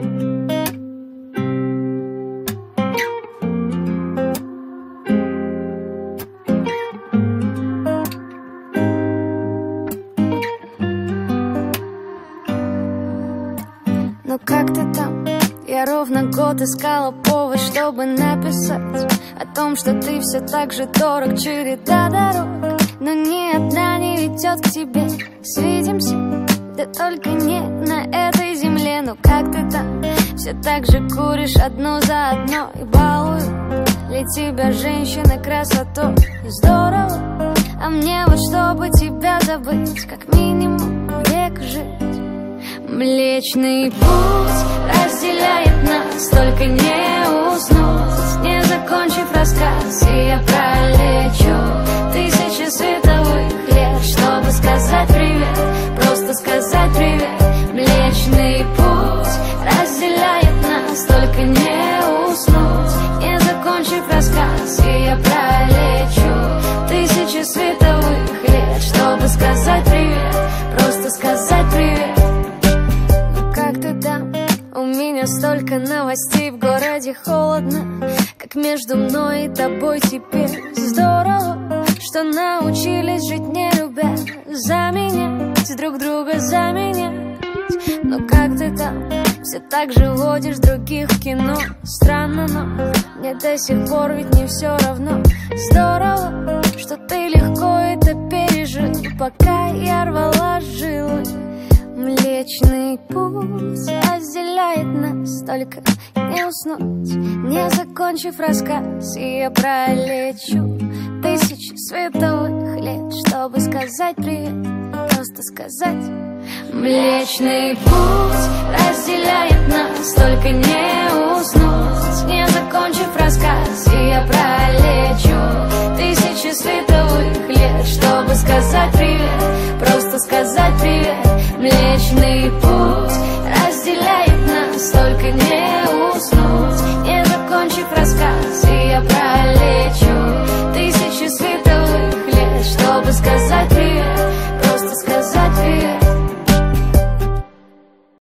Ну как ты там? Я ровно год искала повод, чтобы написать о том, что ты все так же дорог, череда дорог. Но ни одна не ведет к тебе. Свидимся, да только не на этой земле. Ну как ты там? Все так же куришь одну за одной и балуют ли тебя женщины красотой? Здорово, а мне вот чтобы тебя забыть, как минимум век жить. Млечный путь разделяет нас, только не уснуть, не закончив рассказ. И я пролечу тысячи световых лет, чтобы сказать привет, просто сказать привет. Млечный путь разделяет нас, только не уснуть, не закончив рассказ. И я пролечу тысячи световых лет, чтобы сказать привет, просто сказать привет. Как ты там? У меня столько новостей, в городе холодно, как между мной и тобой теперь. Здорово, что научились жить не любя, заменять друг друга, заменять. Но как ты там? Все так же водишь других в кино. Странно, но мне до сих пор ведь не все равно. Здорово, что ты легко это пережил, пока я рвала жилы. Млечный путь разделяет нас, только не уснуть, не закончив рассказ. И я пролечу тысячи световых лет, чтобы сказать привет, просто сказать. Млечный путь разделяет нас, только не уснуть, не закончив рассказ. И я пролечу тысячи световых лет, чтобы сказать привет, просто сказать привет. Млечный путь